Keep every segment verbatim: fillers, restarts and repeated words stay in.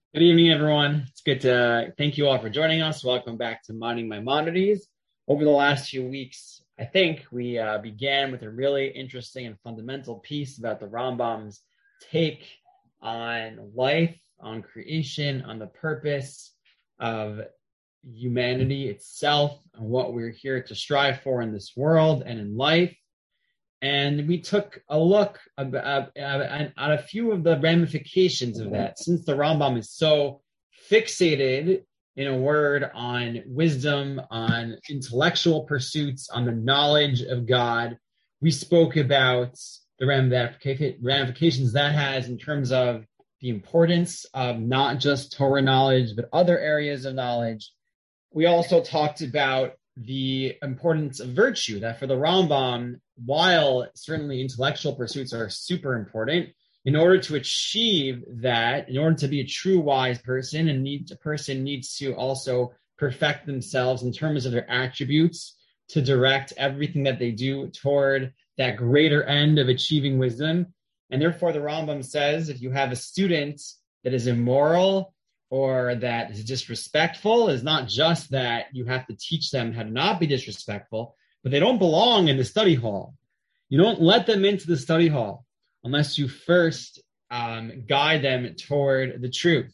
Good evening, everyone. It's good to uh, thank you all for joining us. Welcome back to Minding Maimonides. Over the last few weeks, I think we uh, began with a really interesting and fundamental piece about the Rambam's take on life, on creation, on the purpose of humanity itself, and what we're here to strive for in this world and in life. And we took a look at, at, at a few of the ramifications of that. Since the Rambam is so fixated, in a word, on wisdom, on intellectual pursuits, on the knowledge of God, we spoke about the ramifications that has in terms of the importance of not just Torah knowledge, but other areas of knowledge. We also talked about the importance of virtue, that for the Rambam, while certainly intellectual pursuits are super important, in order to achieve that, in order to be a true wise person, and need, a person needs to also perfect themselves in terms of their attributes to direct everything that they do toward that greater end of achieving wisdom. And therefore, the Rambam says, if you have a student that is immoral or that is disrespectful, is not just that you have to teach them how to not be disrespectful, but they don't belong in the study hall. You don't let them into the study hall unless you first um, guide them toward the truth.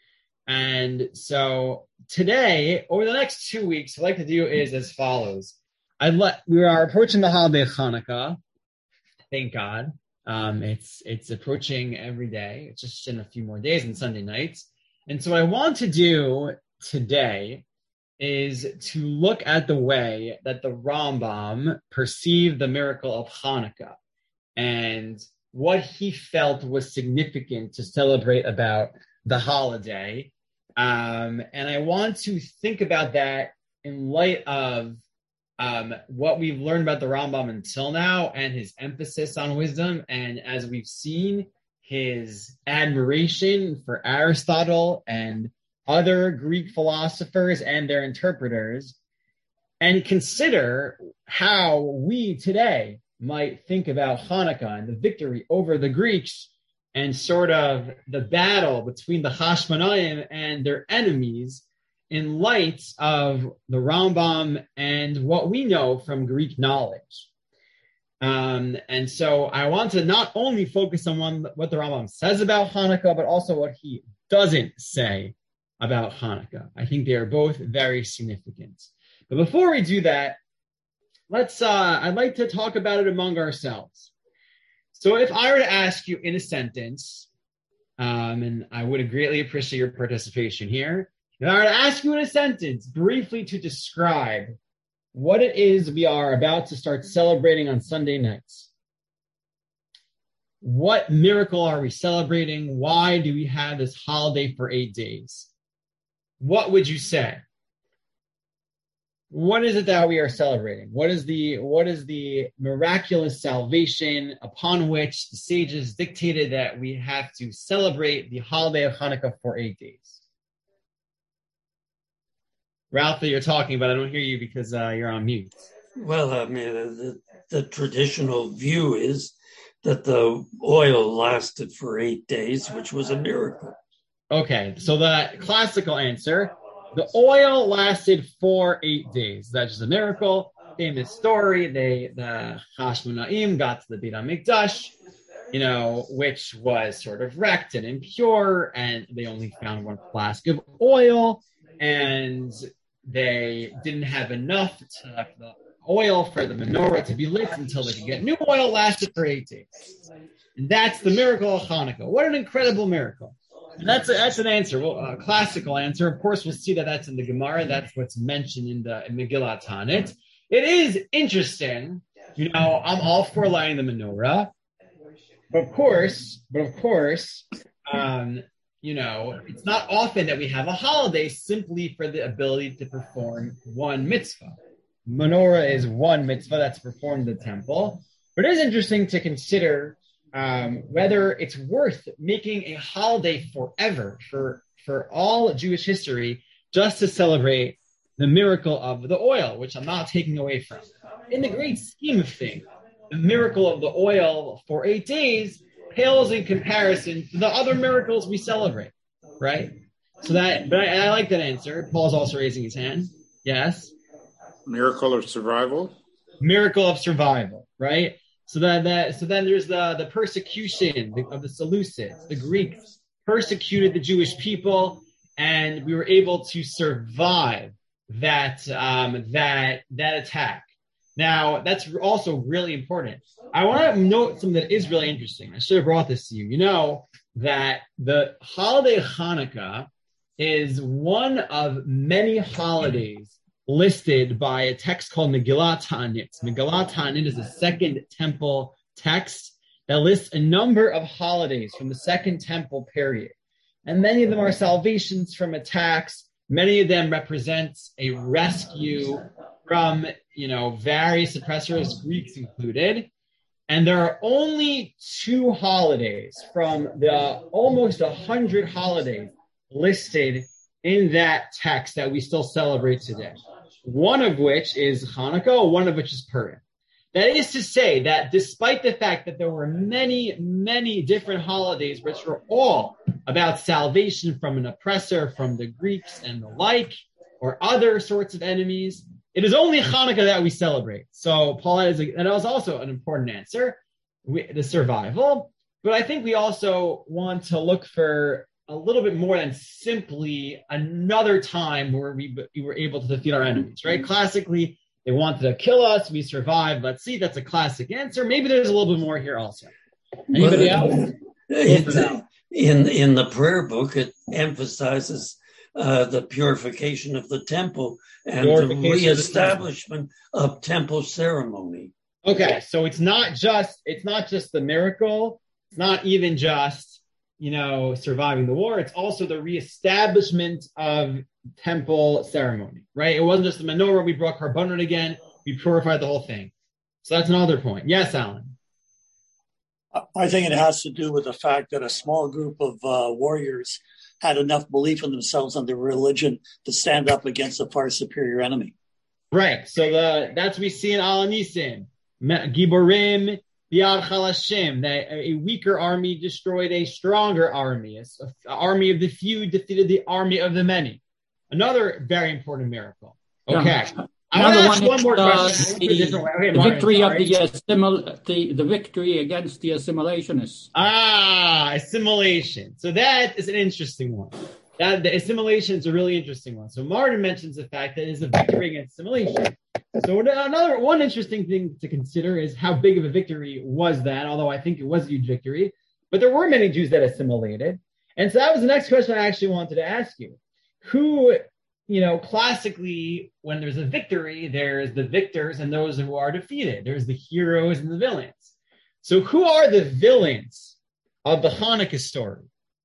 And so today, over the next two weeks, what I'd like to do is as follows. I'd let, we are approaching the holiday of Hanukkah. Thank God. Um, it's, it's approaching every day. It's just in a few more days and Sunday nights. And so what I want to do today is to look at the way that the Rambam perceived the miracle of Hanukkah and what he felt was significant to celebrate about the holiday. Um, and I want to think about that in light of um, what we've learned about the Rambam until now and his emphasis on wisdom. And as we've seen, his admiration for Aristotle and other Greek philosophers and their interpreters, and consider how we today might think about Hanukkah and the victory over the Greeks and sort of the battle between the Hashmonaim and their enemies in light of the Rambam and what we know from Greek knowledge. Um, and so I want to not only focus on one, what the Rambam says about Hanukkah, but also what he doesn't say about Hanukkah. I think they are both very significant. But before we do that, let's, uh, I'd like to talk about it among ourselves. So if I were to ask you in a sentence, um, and I would greatly appreciate your participation here, if I were to ask you in a sentence briefly to describe what it is we are about to start celebrating on Sunday nights. What miracle are we celebrating? Why do we have this holiday for eight days? What would you say? What is it that we are celebrating? What is the, what is the miraculous salvation upon which the sages dictated that we have to celebrate the holiday of Hanukkah for eight days? Ralph, that you're talking about, I don't hear you because uh, you're on mute. Well, I mean, the, the traditional view is that the oil lasted for eight days, which was a miracle. Okay, so the classical answer, the oil lasted for eight days. That's just a miracle. Famous story, they the Hashmonaim got to the Beit HaMikdash, you know, which was sort of wrecked and impure, and they only found one flask of oil, and they didn't have enough to have the oil for the menorah to be lit until they could get new oil. Lasted for eight days. And that's the miracle of Hanukkah. What an incredible miracle. And that's a, that's an answer, well, a classical answer. Of course, we'll see that that's in the Gemara. That's what's mentioned in the in Megillat Tanit. It is interesting. You know, I'm all for lighting the menorah. But of course, but of course, um, you know, it's not often that we have a holiday simply for the ability to perform one mitzvah. Menorah is one mitzvah that's performed in the temple. But it is interesting to consider um, whether it's worth making a holiday forever for, for all Jewish history just to celebrate the miracle of the oil, which I'm not taking away from. In the great scheme of things, the miracle of the oil for eight days pales in comparison to the other miracles we celebrate. right? So that, but I, I like that answer. Paul's also raising his hand. Yes. Miracle of survival. Miracle of survival, right? So that, that so then there's the, the persecution of the Seleucids. The Greeks persecuted the Jewish people, and we were able to survive that um, that that attack. Now, that's also really important. I want to note something that is really interesting. I should have brought this to you. You know that the holiday Hanukkah is one of many holidays listed by a text called Megillat Ta'anit. Megillat Ta'anit is the second temple text that lists a number of holidays from the second temple period. And many of them are salvations from attacks. Many of them represent a rescue from, you know, various oppressors, Greeks included. And there are only two holidays from the almost a hundred holidays listed in that text that we still celebrate today. One of which is Hanukkah, one of which is Purim. That is to say that despite the fact that there were many, many different holidays which were all about salvation from an oppressor, from the Greeks and the like, or other sorts of enemies, it is only Hanukkah that we celebrate. So Paul has, a, that was also an important answer, we, the survival. But I think we also want to look for a little bit more than simply another time where we, we were able to defeat our enemies, right? Classically, they wanted to kill us, we survived. Let's see, that's a classic answer. Maybe there's a little bit more here also. Anybody well, else? It, in, in the prayer book, it emphasizes uh, the purification of the temple and the reestablishment of, of temple ceremony. Okay, so it's not just it's not just the miracle. It's not even just, you know, surviving the war. It's also the reestablishment of temple ceremony, right? It wasn't just the menorah. We brought carbonate again. We purified the whole thing. So that's another point. Yes, Alan. I think it has to do with the fact that a small group of uh, warriors had enough belief in themselves and their religion to stand up against a far superior enemy. Right. So the that's what we see in Al Nisim, Giborim, Bi'ad Chalashim, that a weaker army destroyed a stronger army. An army of the few defeated the army of the many. Another very important miracle. Okay. Yeah. I want to ask one one more uh, question. The, okay, the Martin, victory sorry. of the, assimil- the the victory against the assimilationists. Ah, assimilation. So that is an interesting one. That the assimilation is a really interesting one. So Martin mentions the fact that it is a victory against assimilation. So another one interesting thing to consider is how big of a victory was that, although I think it was a huge victory. But there were many Jews that assimilated. And so that was the next question I actually wanted to ask you. Who, you know, classically, when there's a victory, there's the victors and those who are defeated. There's the heroes and the villains. So who are the villains of the Hanukkah story?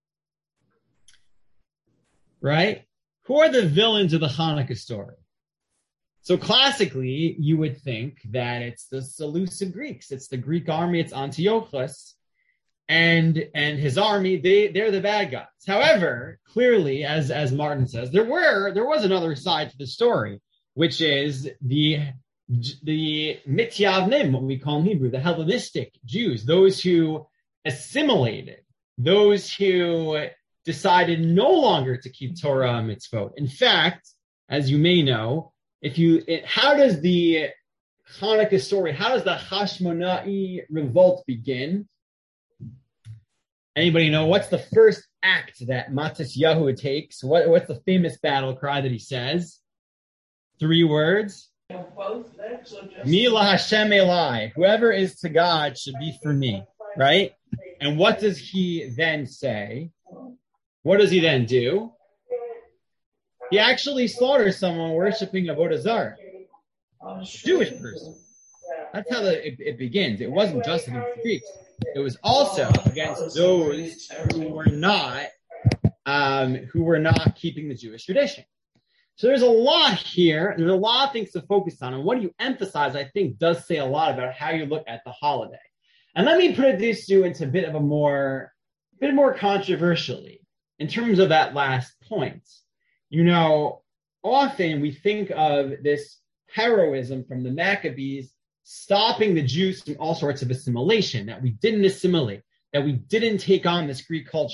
Right? Who are the villains of the Hanukkah story? So classically, you would think that it's the Seleucid Greeks. It's the Greek army. It's Antiochus and and his army. They they're the bad guys. However, clearly, as as Martin says, there were there was another side to the story, which is the the Mityavnim, what we call in Hebrew, the Hellenistic Jews, those who assimilated, those who decided no longer to keep Torah and mitzvot. In fact, as you may know, if you, it, how does the Hanukkah story, how does the Hashmona'i revolt begin? Anybody know what's the first act that Matisyahu takes? What, what's the famous battle cry that he says? Three words. Mila Hashem Elai. Whoever is to God should be for me, right? And what does he then say? What does he then do? He actually slaughters someone worshiping Avodah Zarah, Jewish person. That's how the, it, it begins. It wasn't just against the Greeks. It was also against those who were not um, who were not keeping the Jewish tradition. So there's a lot here. There's a lot of things to focus on. And what do you emphasize, I think, does say a lot about how you look at the holiday. And let me put this to into a bit of a more, bit more controversially in terms of that last point. You know, often we think of this heroism from the Maccabees stopping the Jews from all sorts of assimilation, that we didn't assimilate, that we didn't take on this Greek culture.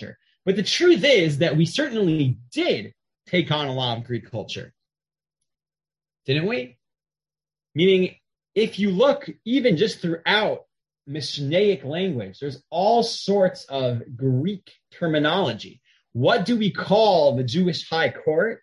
But the truth is that we certainly did take on a lot of Greek culture. Didn't we? Meaning, if you look even just throughout Mishnaic language, there's all sorts of Greek terminology. What do we call the Jewish high court?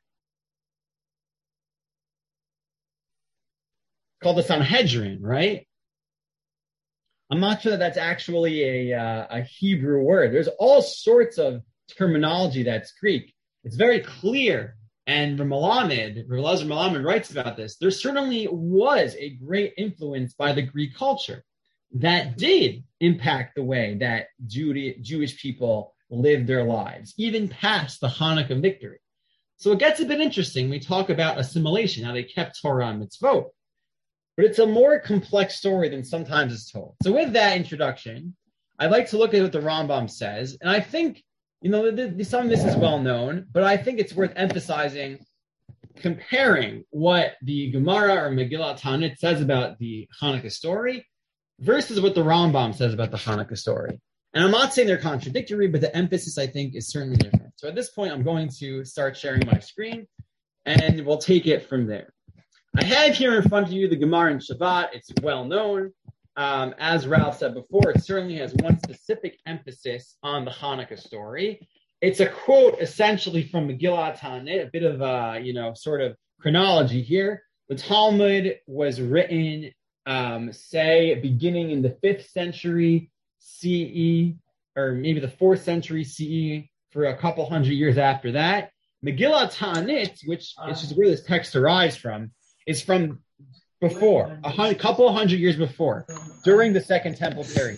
Called the Sanhedrin, right? I'm not sure that that's actually a, uh, a Hebrew word. There's all sorts of terminology that's Greek. It's very clear. And Malamed, Elazar Malamed writes about this. There certainly was a great influence by the Greek culture that did impact the way that Jew- Jewish people lived their lives, even past the Hanukkah victory. So it gets a bit interesting. We talk about assimilation, how they kept Torah and mitzvot. But it's a more complex story than sometimes it's told. So with that introduction, I'd like to look at what the Rambam says. And I think, you know, the, the, some of this is well known, but I think it's worth emphasizing, comparing what the Gemara or Megillat Tanit says about the Hanukkah story versus what the Rambam says about the Hanukkah story. And I'm not saying they're contradictory, but the emphasis, I think, is certainly different. So at this point, I'm going to start sharing my screen, and we'll take it from there. I have here in front of you the Gemara in Shabbat. It's well known. Um, as Ralph said before, it certainly has one specific emphasis on the Hanukkah story. It's a quote essentially from Megillat Tanit, a bit of a, you know, sort of chronology here. The Talmud was written, um, say, beginning in the fifth century C E, or maybe the fourth century C E, for a couple hundred years after that. Megillat Tanit, which is just where this text derives from, is from before, a hundred, couple of hundred years before, during the Second Temple period.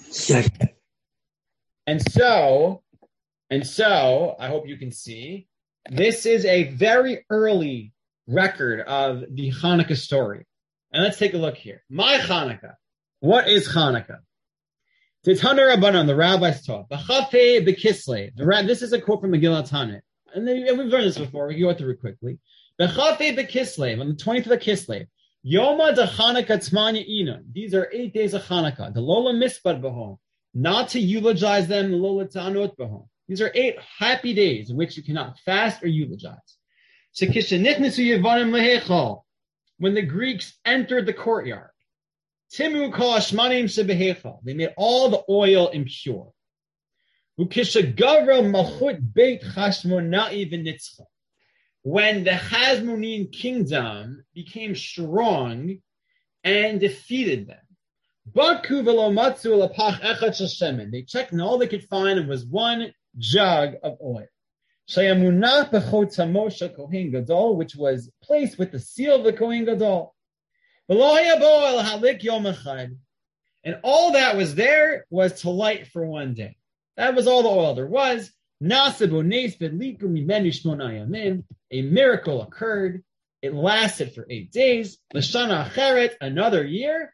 And so, and so, I hope you can see, this is a very early record of the Hanukkah story. And let's take a look here. My Hanukkah. What is Hanukkah? Titana Rabbanan, the rabbis taught. B'chafei b'kislev. This is a quote from Megillat Tanit. And we've learned this before. We can go through it quickly. B'chafei b'kislev, on the twentieth of Kislev. Yoma de Hanukkah tzmanya ina. These are eight days of Hanukkah. The lola mispad b'hom. Not to eulogize them, the lola ta'anot b'hom. These are eight happy days in which you cannot fast or eulogize. Shekishenitnesu yevanim lehechal. When the Greeks entered the courtyard. Timu kol hashmanim shebehechal. They made all the oil impure. Ukishagavra malchut beit Chashmonai v'nitzcha. When the Hasmonean kingdom became strong and defeated them. Baku v'lo matzu lapach echad shel shemen. They checked and all they could find was one jug of oil. Shayamunach b'chot hamo shel Kohen Gadol, which was placed with the seal of the Kohen Gadol. And all that was there was to light for one day. That was all the oil there was. A miracle occurred. It lasted for eight days. Another year.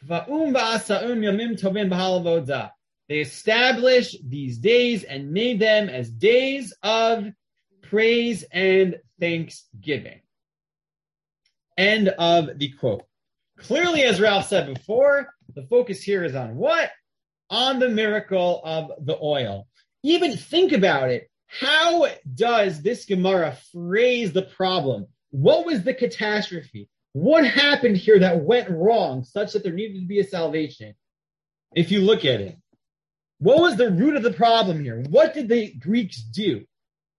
They established these days and made them as days of praise and thanksgiving. End of the quote. Clearly, as Ralph said before, the focus here is on what? On the miracle of the oil. Even think about it. How does this Gemara phrase the problem? What was the catastrophe? What happened here that went wrong such that there needed to be a salvation? If you look at it, what was the root of the problem here? What did the Greeks do?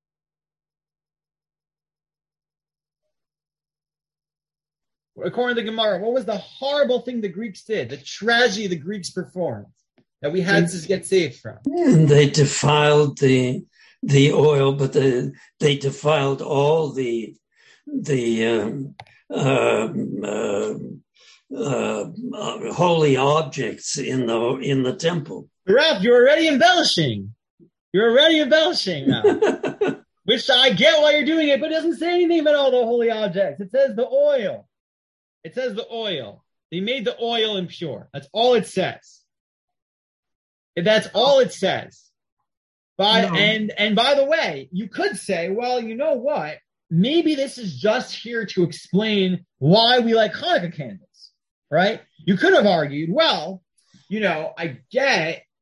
According to the Gemara, what was the horrible thing the Greeks did? The tragedy the Greeks performed that we had to get saved from? And they defiled the the oil, but the, they defiled all the the um, uh, uh, uh, uh, holy objects in the in the temple. Ralph, you're already embellishing. You're already embellishing now. Which I get why you're doing it, but it doesn't say anything about all the holy objects. It says the oil. It says the oil. They made the oil impure. That's all it says. That's all it says. By, no. and, and by the way, you could say, well, you know what? Maybe this is just here to explain why we like Hanukkah candles, right? You could have argued, well, you know, I get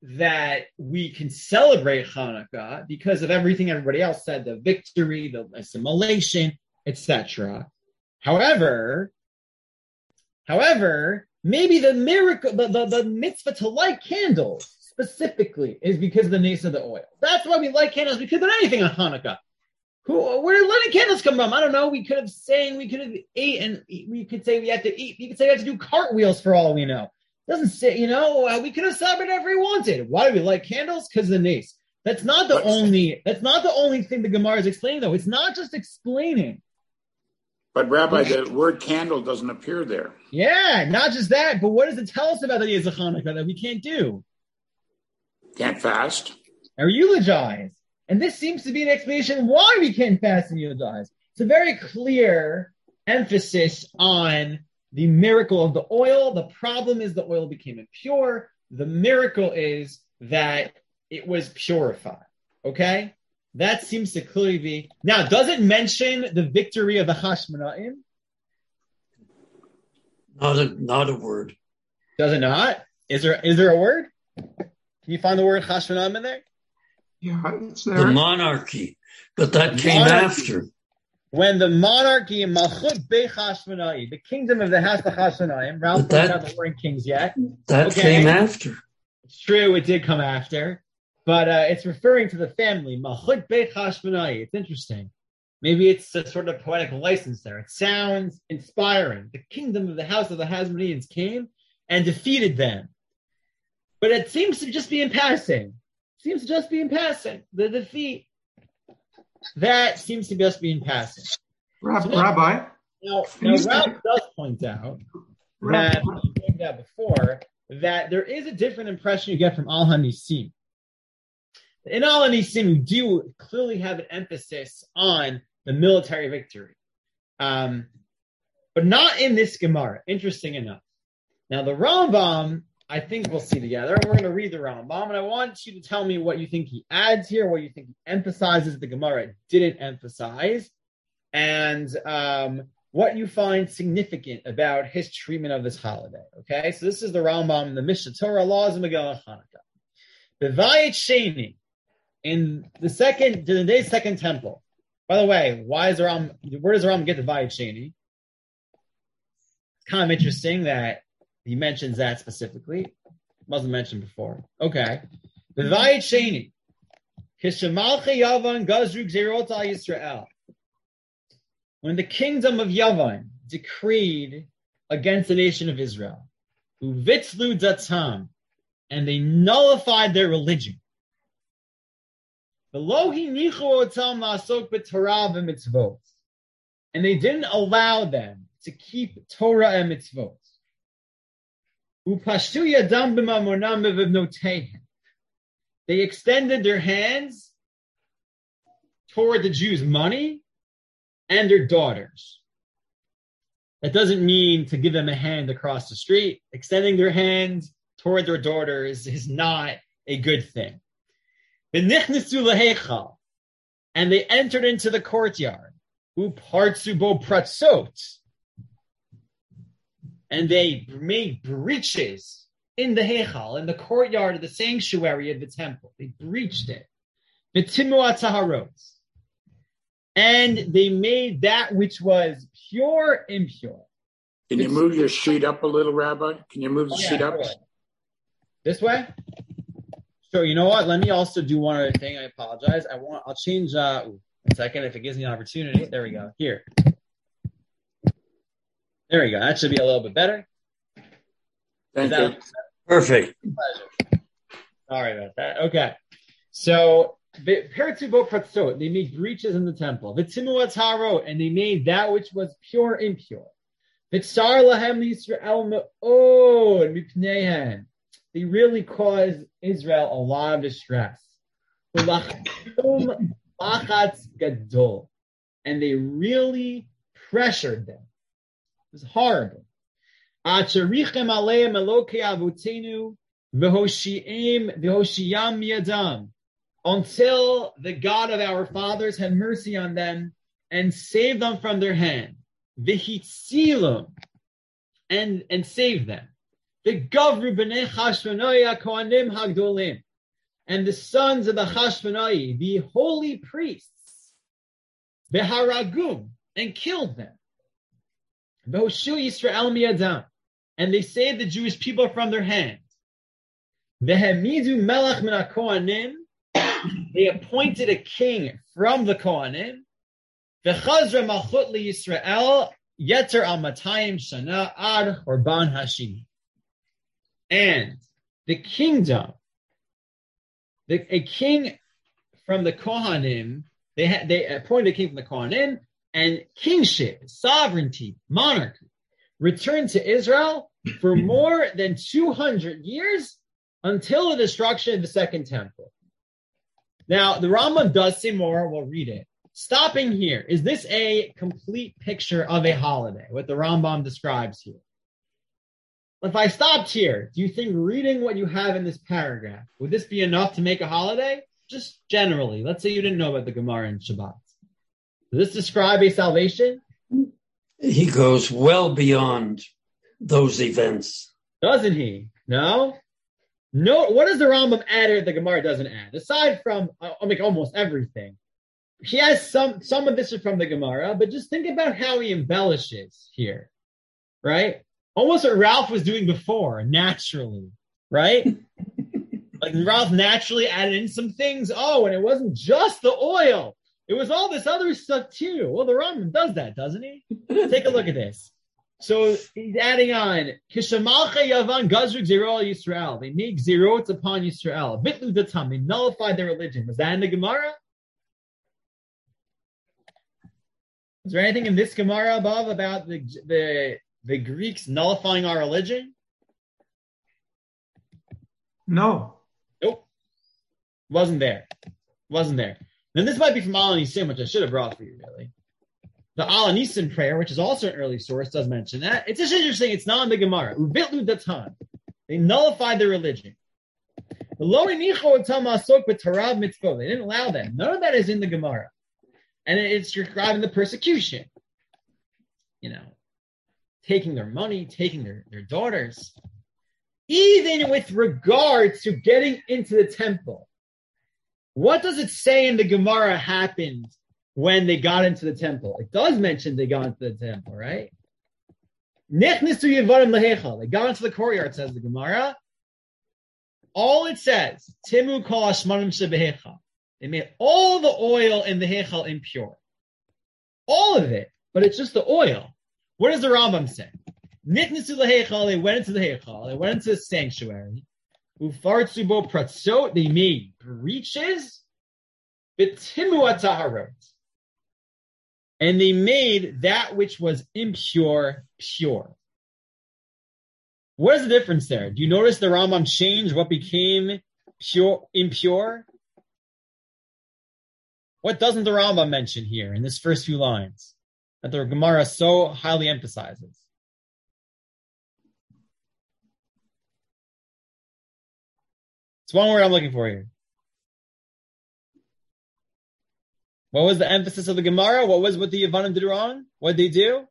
that we can celebrate Hanukkah because of everything everybody else said, the victory, the assimilation, et cetera. However, however, maybe the miracle, the, the, the mitzvah to light candles specifically is because of the nace of the oil. That's why we light candles. We could have done anything on Hanukkah. Who, where did lighting candles come from? I don't know. We could have saying we could have ate, and we could say we had to eat. We could say we had to do cartwheels for all we know. It doesn't say, you know, we could have celebrated whatever we wanted. Why do we light candles? Because of the nace. That's not the only. That's not the only thing the Gemara is explaining, though. It's not just explaining. But Rabbi, the word candle doesn't appear there. Yeah, not just that, but what does it tell us about the days of Hanukkah that we can't do? Can't fast. Or eulogize. And this seems to be an explanation why we can't fast and eulogize. It's a very clear emphasis on the miracle of the oil. The problem is the oil became impure. The miracle is that it was purified. Okay? That seems to clearly be. Now, does it mention the victory of the Hashmonaim? Not a not a word. Does it not? Is there is there a word? Can you find the word Hashmonaim in there? Yeah, it's there. The monarchy, but that came monarchy. after. When the monarchy in Malchut Beit Hashmonaim, the kingdom of the house of Hashmonaim, Ralph that, hasn't learned kings yet. That okay. came after. It's true, it did come after. But uh, it's referring to the family, Malchut Beit Hashmonaim. It's interesting. Maybe it's a sort of poetic license there. It sounds inspiring. The kingdom of the house of the Hasmoneans came and defeated them. But it seems to just be in passing. It seems to just be in passing. The defeat. That seems to just be in passing. Rab- so now, Rabbi? Now, now Ralph does point out that, he pointed out before, that there is a different impression you get from Al HaNisim. In Al HaNisim, you do clearly have an emphasis on the military victory. Um, but not in this Gemara, interesting enough. Now, the Rambam, I think we'll see together. We're going to read the Rambam, and I want you to tell me what you think he adds here, what you think he emphasizes the Gemara didn't emphasize, and um, what you find significant about his treatment of this holiday. Okay, so this is the Rambam, the Mishnah Torah, Laws of Megillah Hanukkah. B'vayit Sheni, in the second, the day's second temple. By the way, why is the Ram? Where does the Rambam get the Vayit Sheni? It's kind of interesting that he mentions that specifically. Wasn't mentioned before. Okay. The Vayit Sheni. Kishamalche Yavan Gazru Gzerot al Yisrael. When the kingdom of Yavan decreed against the nation of Israel, Uvitzlu Datam, and they nullified their religion. And they didn't allow them to keep Torah and mitzvot. They extended their hands toward the Jews' money and their daughters. That doesn't mean to give them a hand across the street. Extending their hands toward their daughters is not a good thing. And they entered into the courtyard. And they made breaches in the Heichal, in the courtyard of the sanctuary of the temple. They breached it. And they made that which was pure impure. Can you move your sheet up a little, Rabbi? Can you move the yeah, sheet up? Sure. This way? Sure, you know what? Let me also do one other thing. I apologize. I want. I'll change. Uh, one second, if it gives me an opportunity. There we go. Here. There we go. That should be a little bit better. Thank that, you. Perfect. Pleasure. Sorry about that. Okay. So, they made breaches in the temple. And they made that which was pure impure. They really caused Israel a lot of distress. And they really pressured them. It was horrible. Until the God of our fathers had mercy on them and saved them from their hand. And, and saved them. the Gavru b'nei Chashmonai Kohanim Hagdolim, and the sons of the Chashmonai, the holy priests, Beharagum, and killed them. V'hoshu Yisrael miyadam, and they saved the Jewish people from their hand. V'hemidu melech min haKohanim, they appointed a king from the Kohanim. V'chazra malchut liYisrael yeter al matayim shana ad Chorban Hashini. And the kingdom, the, a king from the Kohanim, they had, they appointed a king from the Kohanim, and kingship, sovereignty, monarchy returned to Israel for more than two hundred years until the destruction of the Second Temple. Now, the Rambam does say more. We'll read it. Stopping here, is this a complete picture of a holiday, what the Rambam describes here? If I stopped here, do you think reading what you have in this paragraph, would this be enough to make a holiday? Just generally. Let's say you didn't know about the Gemara and Shabbat. Does this describe a salvation? He goes well beyond those events. Doesn't he? No? No. What does the Rambam add or the Gemara doesn't add? Aside from, I mean, almost everything. He has some, some of this is from the Gemara, but just think about how he embellishes here, right? Almost what Ralph was doing before, naturally, right? Like Ralph naturally added in some things. Oh, and it wasn't just the oil. It was all this other stuff too. Well, the Rambam does that, doesn't he? Take a look at this. So he's adding on, Kishamalcha Yavan Gazru Gziro Yisrael. They made Gzirot upon Yisrael. Bitlu Datam. They nullified their religion. Was that in the Gemara? Is there anything in this Gemara above about the the the Greeks nullifying our religion? No. Nope. Wasn't there. Wasn't there. Then this might be from Al Nisim, which I should have brought for you, really. The Al Nisim prayer, which is also an early source, does mention that. It's just interesting. It's not in the Gemara. Uvitlu datan. They nullified their religion. The Lo inicho otam asok b'tarav mitzvot. They didn't allow that. None of that is in the Gemara. And it's describing the persecution. You know, taking their money, taking their, their daughters. Even with regard to getting into the temple. What does it say in the Gemara happened when they got into the temple? It does mention they got into the temple, right? Nechnisu yevarim lehecha. They got into the courtyard, says the Gemara. All it says, Timu kol hashmanim shebehecha. They made all the oil in the Heichal impure. All of it. But it's just the oil. What does the Rambam say? Nitnisu leheichal, they went into the Heichal. They went into the sanctuary. Ufartsubo pratzot, they made breaches. Bitimu ataharot. And they made that which was impure, pure. What is the difference there? Do you notice the Rambam changed what became pure, impure? What doesn't the Rambam mention here in this first few lines that the Gemara so highly emphasizes? It's one word I'm looking for here. What was the emphasis of the Gemara? What was what the Yavanim did wrong? What did they do?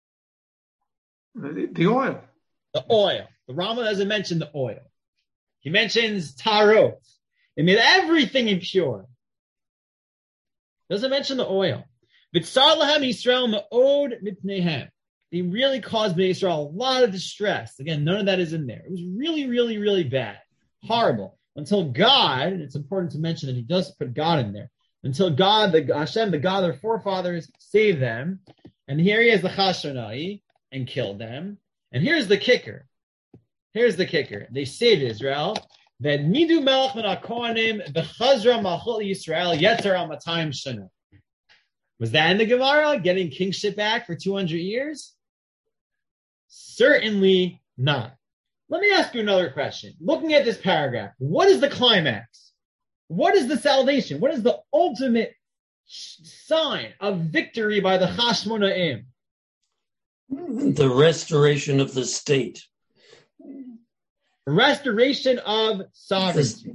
The, the oil. The oil. The Rambam doesn't mention the oil. He mentions tarot. They made everything impure. Doesn't mention the oil. V'tzar lahem Yisrael ma'od mipneihem. They really caused Bnei Yisrael a lot of distress. Again, none of that is in there. It was really, really, really bad. Horrible. Until God, and it's important to mention that he does put God in there, until God, the Hashem, the God of their forefathers, saved them. And here he is, the Chashonai, and killed them. And here's the kicker. Here's the kicker. They saved Israel. That midu melech min hakohanim v'chazra malchut Yisrael yeter al matayim shana. Was that in the Gemara, getting kingship back for two hundred years? Certainly not. Let me ask you another question. Looking at this paragraph, what is the climax? What is the salvation? What is the ultimate sign of victory by the Chashmonaim? The restoration of the state. Restoration of sovereignty.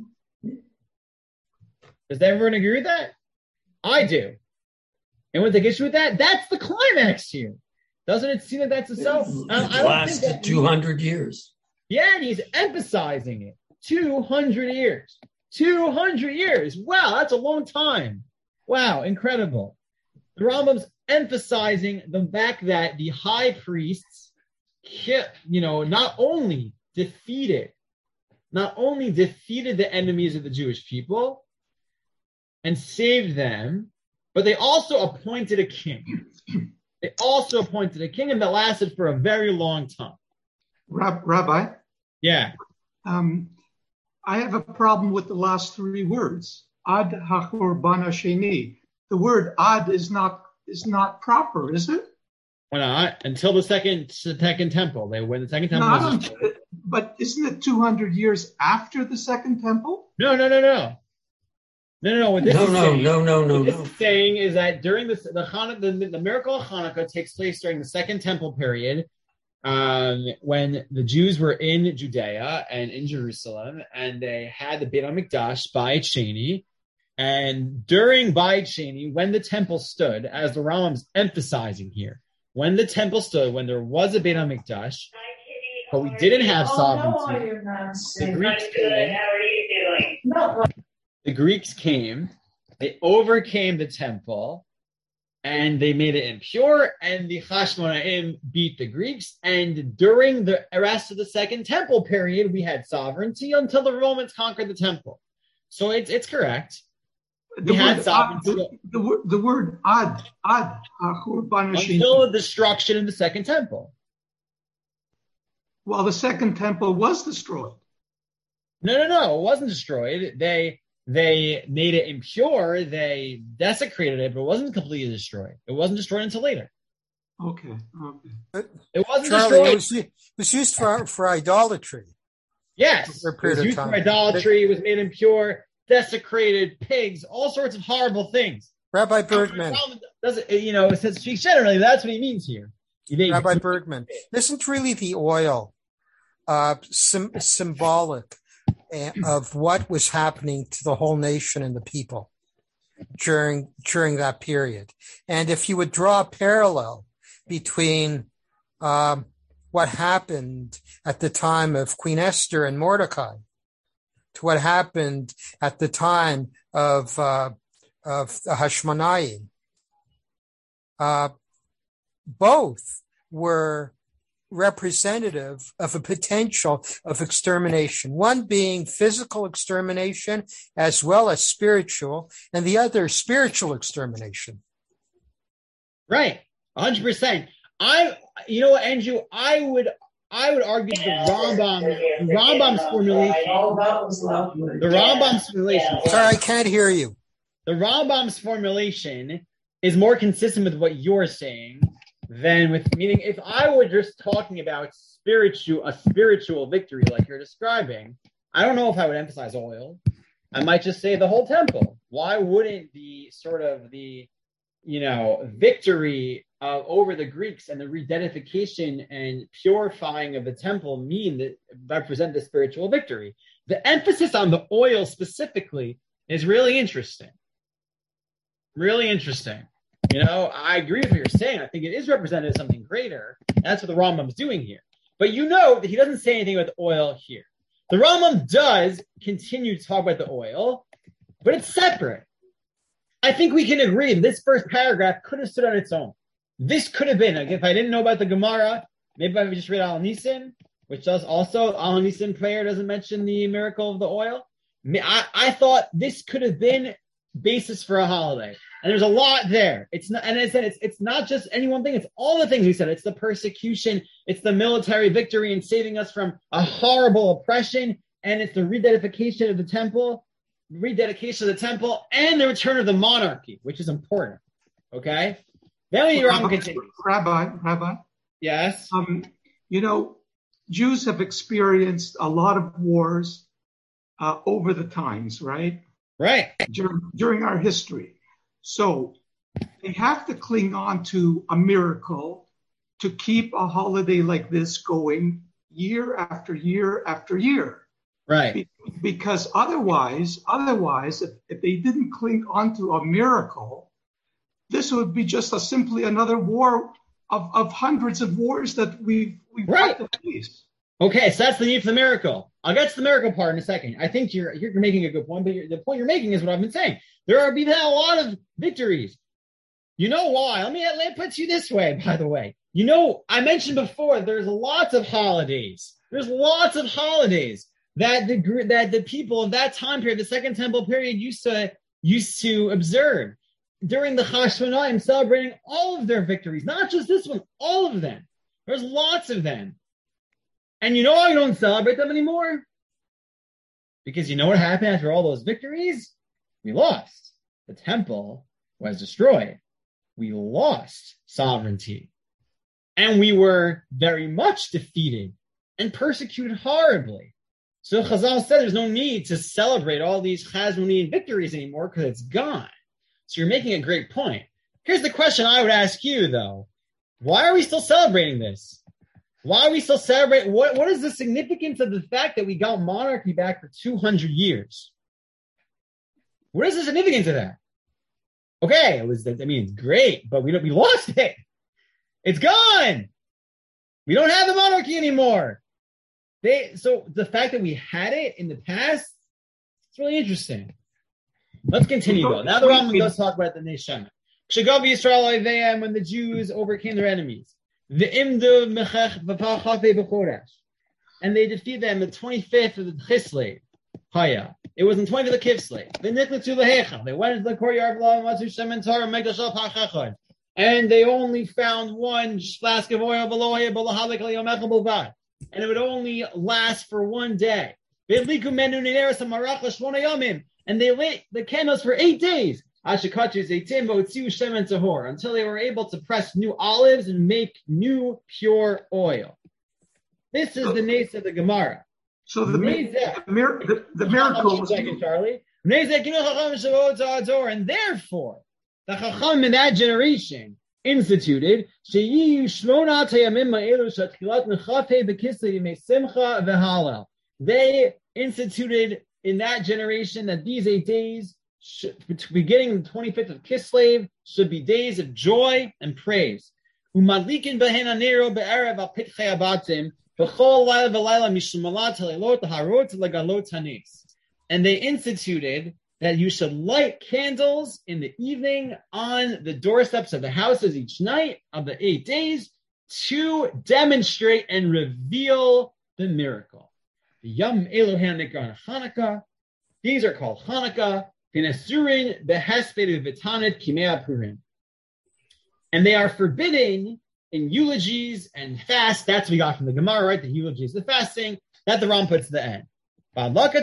Does everyone agree with that? I do. And when they get issue with that, that's the climax here. Doesn't it seem that that's a self? It lasted two hundred years. Yeah, and he's emphasizing it. two hundred years. two hundred years. Wow, that's a long time. Wow, incredible. The Rambam's emphasizing the fact that the high priests, you know, not only defeated, not only defeated the enemies of the Jewish people and saved them, but they also appointed a king. They also appointed a king, and that lasted for a very long time. Rabbi? Yeah. Um, I have a problem with the last three words. Ad hachurban hasheni. The word ad is not is not proper, is it? Why not? Until the second second temple. They when the second temple no, was destroyed. But isn't it two hundred years after the second temple? No, no, no, no. No, no, no. What this no, is no, saying, no, no, no, what this no. is saying is that during the the, Chana, the the miracle of Hanukkah takes place during the second temple period, um, when the Jews were in Judea and in Jerusalem, and they had the Beit HaMikdash, Bayit Sheni, and during Bayit Sheni, when the temple stood, as the Rambam's emphasizing here, when the temple stood, when there was a Beit HaMikdash, but we didn't have sovereignty, the Greeks came. The Greeks came, they overcame the temple, and they made it impure, and the Hashmonaim beat the Greeks, and during the rest of the second temple period, we had sovereignty until the Romans conquered the temple. So it's it's correct. We the had word, sovereignty. Ad, the, the, the word ad, ad, until the destruction of the second temple. Well, the second temple was destroyed. No, no, no, it wasn't destroyed. They... They made it impure. They desecrated it, but it wasn't completely destroyed. It wasn't destroyed until later. Okay. Okay. It wasn't Charlie, destroyed. It was, it was used for, for idolatry. Yes. For a It period was of used time. for idolatry. It was made impure, desecrated, pigs, all sorts of horrible things. Rabbi Bergman. Doesn't, you know, it says generally, that's what he means here. He Rabbi Bergman. Isn't really the oil uh, sim- symbolic of what was happening to the whole nation and the people during during that period? And if you would draw a parallel between um, what happened at the time of Queen Esther and Mordecai to what happened at the time of uh, of Hashmonaim, uh, both were representative of a potential of extermination, one being physical extermination as well as spiritual, and the other spiritual extermination. Right, one hundred percent. I, you know what, Andrew, I would I would argue that the Rambam, the Rambam's formulation, the Rambam's formulation. Sorry, I can't hear you. The Rambam's formulation is more consistent with what you're saying than with, meaning if I were just talking about spiritual, a spiritual victory like you're describing, I don't know if I would emphasize oil. I might just say the whole temple. Why wouldn't the sort of the, you know, victory uh, over the Greeks and the rededication and purifying of the temple mean that represent the spiritual victory? The emphasis on the oil specifically is really interesting. Really interesting. You know, I agree with what you're saying. I think it is representative of something greater. That's what the Rambam's doing here. But you know that he doesn't say anything about the oil here. The Rambam does continue to talk about the oil, but it's separate. I think we can agree that this first paragraph could have stood on its own. This could have been, like, if I didn't know about the Gemara, maybe I would just read Al Nisan, which does also, Al Nisan prayer doesn't mention the miracle of the oil. I, I thought this could have been basis for a holiday. And there's a lot there. It's not, and I said it's it's not just any one thing. It's all the things we said. It's the persecution. It's the military victory and saving us from a horrible oppression. And it's the rededication of the temple, rededication of the temple, and the return of the monarchy, which is important. Okay. Then we Rabbi, continue. Rabbi, Rabbi. Yes. Um, you know, Jews have experienced a lot of wars uh, over the times, right? Right. During, during our history. So they have to cling on to a miracle to keep a holiday like this going year after year after year. Right. Be- because otherwise, otherwise, if, if they didn't cling on to a miracle, this would be just a simply another war of, of hundreds of wars that we've, we've right. had to face. Okay, so that's the need for the miracle. I'll get to the miracle part in a second. I think you're you're making a good point, but the point you're making is what I've been saying. There are we've had a lot of victories. You know why? Let me let me put it to you this way, by the way. You know, I mentioned before, there's lots of holidays. There's lots of holidays that the that the people of that time period, the Second Temple period, used to used to observe during the Chashmonaim, celebrating all of their victories, not just this one, all of them. There's lots of them. And you know why we don't celebrate them anymore? Because you know what happened after all those victories? We lost. The temple was destroyed. We lost sovereignty. And we were very much defeated and persecuted horribly. So Chazal said there's no need to celebrate all these Chazmonaim victories anymore because it's gone. So you're making a great point. Here's the question I would ask you, though. Why are we still celebrating this? Why are we still celebrating? What, what is the significance of the fact that we got monarchy back for two hundred years? What is the significance of that? Okay, it was. I mean, it's great, but we don't. We lost it. It's gone. We don't have the monarchy anymore. They. So the fact that we had it in the past, it's really interesting. Let's continue though. Now the Rambam does talk about the Neshama. Shagav Yisrael Oiveim, when the Jews overcame their enemies. The Imdu Mechach V'Pachafe B'Chodesh, and they defeated them the twenty-fifth of the Chislev. Haya. It was in twenty-fifth of Kislev. They Nichletu Lehechel. They went into the courtyard of Lav Matzu Shemen Torah Megdashal Pachachon, and they only found one flask of oil below here, B'Lahalik L'Yomechel B'Vad, and it would only last for one day. V'Liku Menu Neneres Amarach L'Shmona Yomim, and they lit the candles for eight days. Until they were able to press new olives and make new pure oil. This is the nace of the Gemara. So the, the, the, the miracle was second, Charlie. And therefore, the Chacham in that generation instituted they instituted in that generation that these eight days, should, beginning the twenty-fifth of Kislev, should be days of joy and praise. And they instituted that you should light candles in the evening on the doorsteps of the houses each night of the eight days to demonstrate and reveal the miracle. The Yom Elohem Nikran Hanukkah. These are called Hanukkah. And they are forbidden in eulogies and fast. That's what we got from the Gemara, right? The eulogies, the fasting, that the Ram puts to the end. Here's what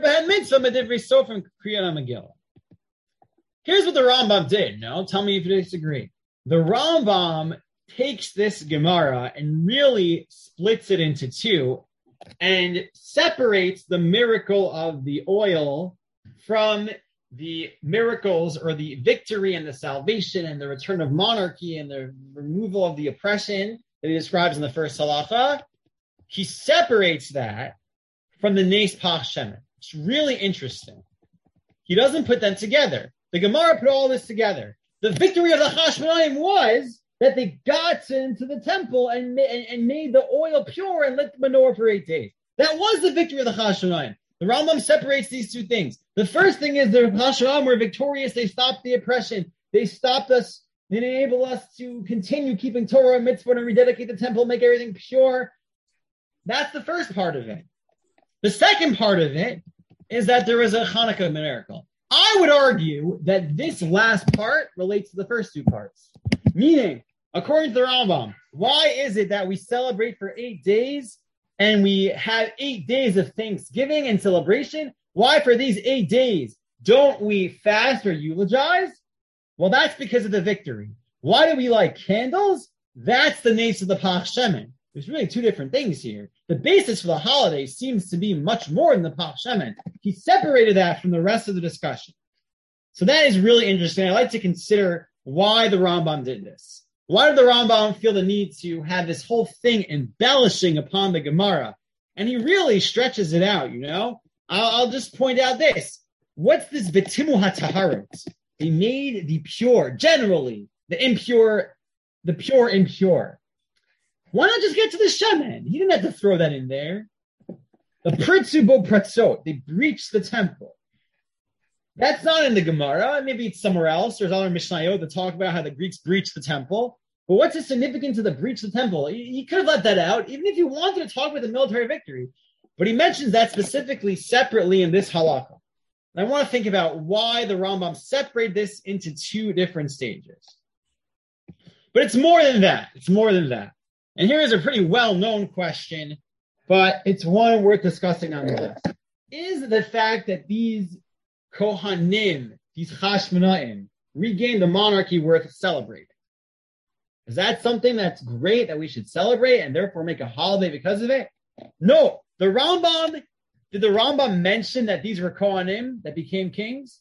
the Rambam did. No, tell me if you disagree. The Rambam takes this Gemara and really splits it into two and separates the miracle of the oil from the miracles or the victory and the salvation and the return of monarchy and the removal of the oppression that he describes in the first halacha. He separates that from the Nes Pach Shemen. It's really interesting. He doesn't put them together. The Gemara put all this together. The victory of the Chashmonaim was that they got into the temple and, and, and made the oil pure and lit the menorah for eight days. That was the victory of the Chashmonaim. The Rambam separates these two things. The first thing is the Chashmonaim were victorious. They stopped the oppression. They stopped us and enabled us to continue keeping Torah and mitzvah and rededicate the temple, make everything pure. That's the first part of it. The second part of it is that there was a Hanukkah miracle. I would argue that this last part relates to the first two parts. Meaning, according to the Rambam, why is it that we celebrate for eight days and we have eight days of thanksgiving and celebration? Why for these eight days don't we fast or eulogize? Well, that's because of the victory. Why do we light candles? That's the nature of the Pach Shemen. There's really two different things here. The basis for the holiday seems to be much more than the Pach Shemen. He separated that from the rest of the discussion. So that is really interesting. I like to consider why the Rambam did this. Why did the Rambam feel the need to have this whole thing embellishing upon the Gemara? And he really stretches it out, you know? I'll, I'll just point out this. What's this V'timu HaTaharet? They made the pure, generally, the impure, the pure impure. Why not just get to the shemen? He didn't have to throw that in there. The pritzu bo pratzot, they breached the temple. That's not in the Gemara. Maybe it's somewhere else. There's other Mishnayot that talk about how the Greeks breached the temple. But what's the significance of the breach of the temple? He, he could have let that out, even if he wanted to talk about the military victory. But he mentions that specifically separately in this halakha. And I want to think about why the Rambam separated this into two different stages. But it's more than that. It's more than that. And here is a pretty well-known question, but it's one worth discussing nonetheless. Is the fact that these Kohanim, these Chashmonaim, regained the monarchy worth celebrating? Is that something that's great that we should celebrate and therefore make a holiday because of it? No. The Rambam, did the Rambam mention that these were Kohanim that became kings?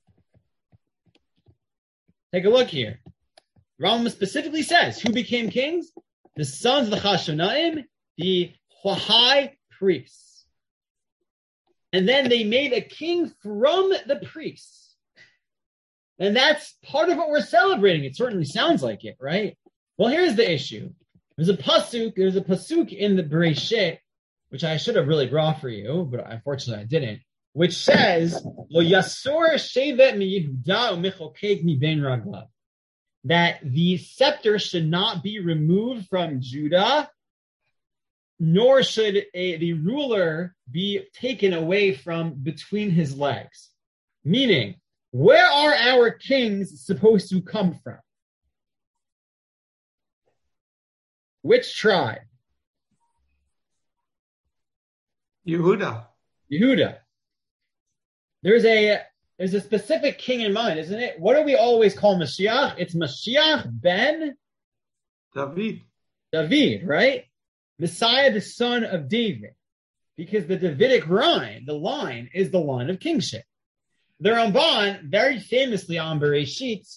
Take a look here. Rambam specifically says who became kings? The sons of the Chashmonaim, the high priests. And then they made a king from the priests. And that's part of what we're celebrating. It certainly sounds like it, right? Well, here's the issue. There's a pasuk, there's a pasuk in the Bereshit, which I should have really brought for you, but unfortunately I didn't, which says, Lo yasor shevet mi Yehuda u'michokek mi ben raglav, that the scepter should not be removed from Judah, nor should a, the ruler be taken away from between his legs. Meaning, where are our kings supposed to come from? Which tribe? Yehuda. Yehuda. There's a there's a specific king in mind, isn't it? What do we always call Mashiach? It's Mashiach ben David. David, right? Messiah, the son of David. Because the Davidic line, the line, is the line of kingship. The Ramban, very famously on Bereshit,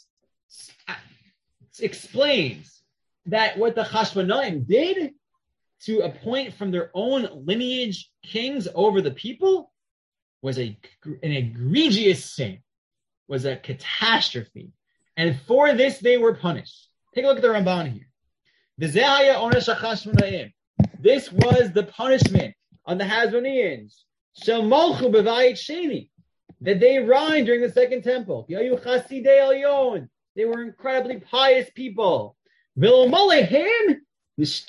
explains that what the Chashmonaim did to appoint from their own lineage kings over the people was a, an egregious sin, was a catastrophe. And for this, they were punished. Take a look at the Ramban here. This was the punishment on the Hazmoneans. That they reigned during the Second Temple. They were incredibly pious people. That's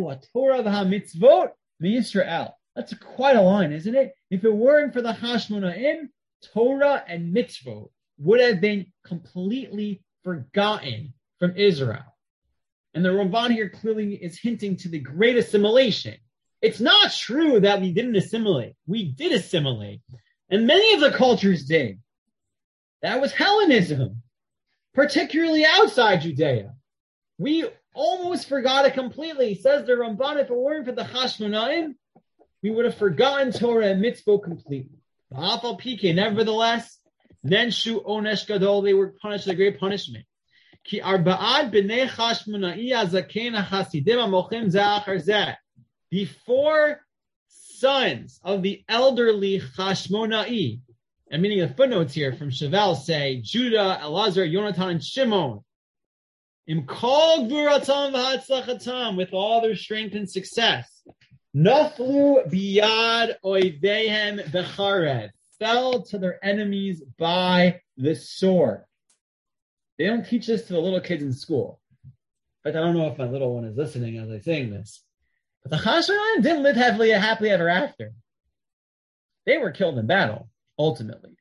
quite a line, isn't it? If it weren't for the Hashmonaim, Torah and mitzvot would have been completely forgotten from Israel. And the Ramban here clearly is hinting to the great assimilation. It's not true that we didn't assimilate. We did assimilate. And many of the cultures did. That was Hellenism, particularly outside Judea. We almost forgot it completely. Says the Ramban, if it weren't for the Hashmonaim, we would have forgotten Torah and mitzvot completely. Nevertheless, then Shu Onesh Gadol, they were punished with a great punishment. Ki arba'ad b'nei Chashmona'i azaken hasidim amochim za'achar zeh. The four sons of the elderly Chashmona'i, and meaning the footnotes here from Cheval say Judah, Elazar, Yonatan, and Shimon. Im kol gvuratam v'hatzlachatam, with all their strength and success. Naflu biyad oivehem becharev, fell to their enemies by the sword. They don't teach this to the little kids in school. In fact, I don't know if my little one is listening as I'm saying this. But the Chashmonaim didn't live happily, happily ever after. They were killed in battle, ultimately.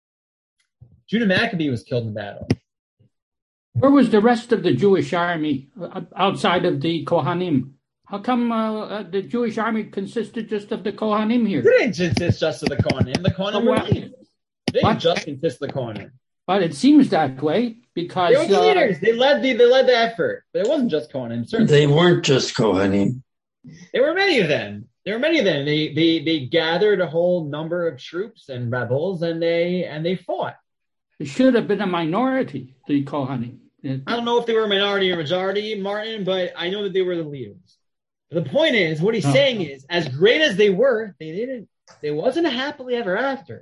Judah Maccabee was killed in battle. Where was the rest of the Jewish army outside of the Kohanim? How come uh, the Jewish army consisted just of the Kohanim here? It didn't consist just of the Kohanim. The Kohanim oh, were leaders. They didn't just consist of the Kohanim. But it seems that way because they were the uh, leaders. They led the they led the effort. But it wasn't just Kohanim. Certainly. They weren't just Kohanim. There were many of them. There were many of them. They they they gathered a whole number of troops and rebels, and they and they fought. It should have been a minority, the Kohanim. I don't know if they were a minority or majority, Martin, but I know that they were the leaders. But the point is, what he's oh. saying is, as great as they were, they didn't. They wasn't a happily ever after.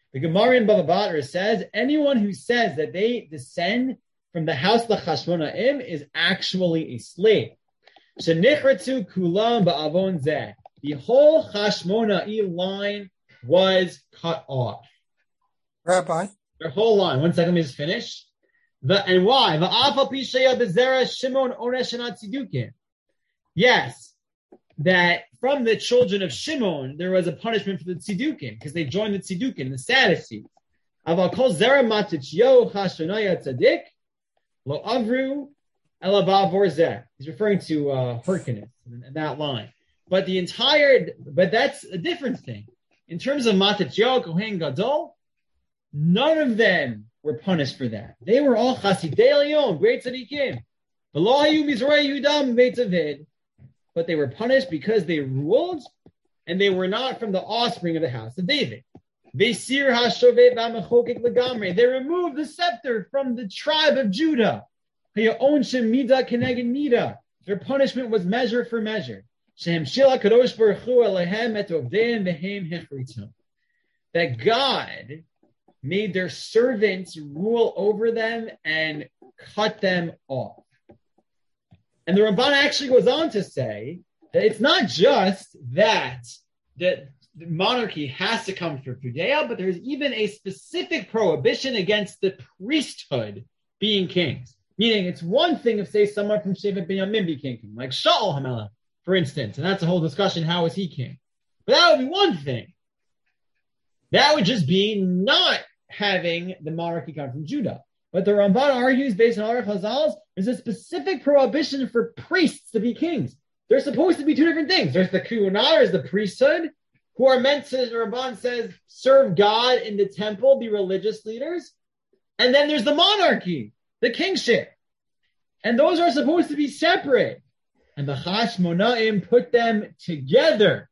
The Gemara in Bava Batra says anyone who says that they descend from the house of Chashmonaim is actually a slave. Shenichratzu kulam ba'avon zeh. The whole Chashmonaim line was cut off. Rabbi? Their whole line. One second, let me just finish. The, and why? Va'afal pishaya bezera Shimon onesh tzidukim. Yes, that from the children of Shimon, there was a punishment for the tzidukim, because they joined the tzidukim, the Sadducees. Aval kol zera matichyo chashonaya tzadik, lo avru elavav vorzeh. He's referring to uh, Hyrcanus in, in that line. But the entire, but that's a different thing. In terms of Matachyo, Kohen Gadol, none of them were punished for that. They were all Chasidei Elyon, great tzaddikim. V'lo hayu mizrei Yudam Beit David. But they were punished because they ruled, and they were not from the offspring of the house of David. Ve'sir hashovet v'amachokek legamre. They removed the scepter from the tribe of Judah. Ha'ya'onshem mida keneged mida. Their punishment was measure for measure. That God made their servants rule over them and cut them off. And the Ramban actually goes on to say that it's not just that the monarchy has to come from Judea, but there's even a specific prohibition against the priesthood being kings. Meaning it's one thing if, say, someone from Shevet Binyamin became king, like Shaul HaMelech, for instance, and that's a whole discussion, how is he king? But that would be one thing. That would just be not having the monarchy come from Judah. But the Ramban argues, based on our Chazals, there's a specific prohibition for priests to be kings. There's supposed to be two different things. There's the Kuhunah, there's the priesthood, who are meant to, the Ramban says, serve God in the temple, be religious leaders. And then there's the monarchy, the kingship. And those are supposed to be separate. And the Chashmonaim put them together.